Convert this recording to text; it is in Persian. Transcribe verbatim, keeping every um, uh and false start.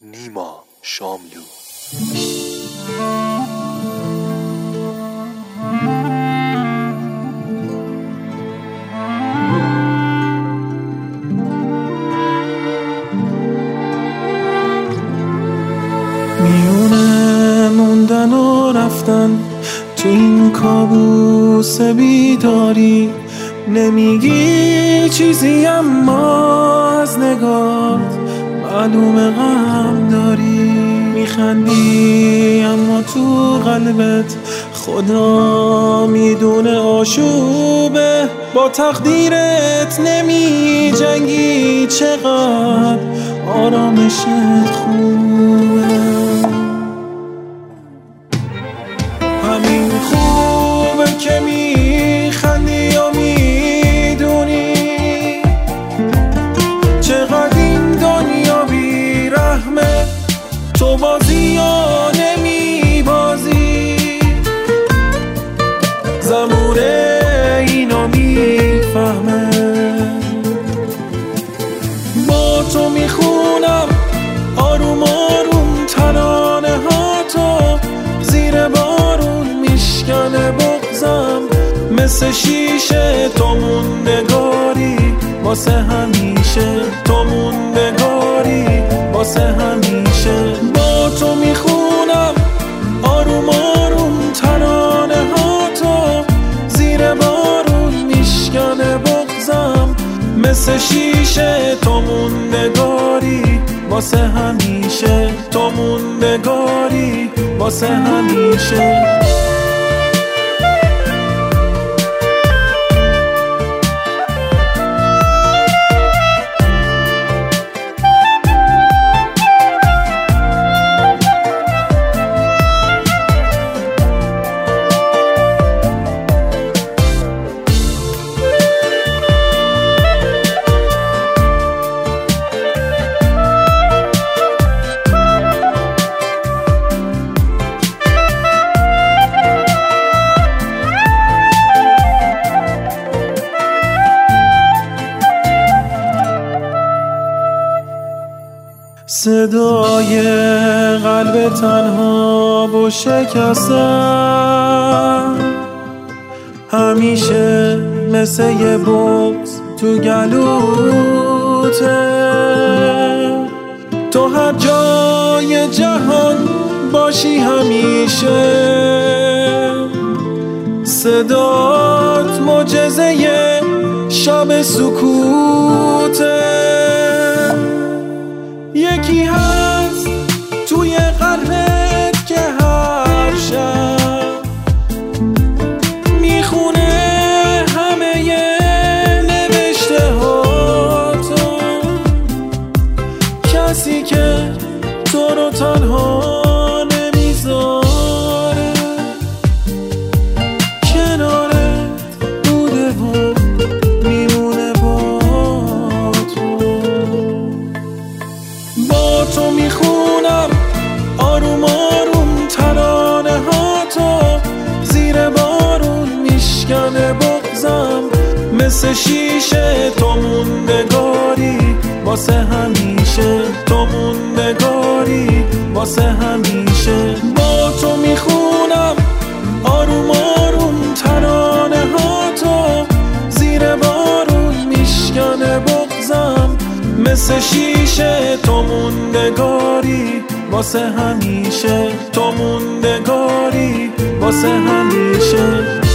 نیما شاملو. میونه موندن و رفتن تو این کابوس بیداری، نمیگی چیزی اما از نگات معلومه غم داری. میخندی اما تو قلبت خدا میدونه آشوبه، با تقدیرت نمی جنگی، چقدر آرامشت خوبه. همین خوبه که میخندی و میدونی چقدر این دنیا بیرحمه، تو بازی یا نمی بازی، زمونه اینو میفهمه. با تو میخونم آروم آروم ترانه ها، تو زیر بارون میشکنه بغزم، مثل شیشه تو موندگاری واسه همیشه، تو موندگاری واسه همیشه. با تو میخونم آروم آروم ترانه ها، تو زیر بارون میشکنه بغزم، مثل شیشه تو موندگاری واسه همیشه، تو موندگاری واسه همیشه. صدای قلب تنها و شکستن همیشه مثل یه بغض تو گلوته، تو هر جای جهان باشی همیشه، صدات معجزه شب سکوته. یکی هست توی قلبت که هر شب میخونه همه نوشته هاتو، کسی که تو رو تنها نمیذاره، کنارت بوده و میمونه با تو. با تو میخونم آروم آروم ترانه ها، تو زیر بارون میشکنه بغزم، مثل شیشه تو موندگاری واسه همیشه، تو موندگاری واسه همیشه. با تو میخونم آروم آروم ترانه ها، تو زیر بارون میشکنه بغزم، مثل شیشه تو موندگاری واسه همیشه، تو موندگاری واسه همیشه.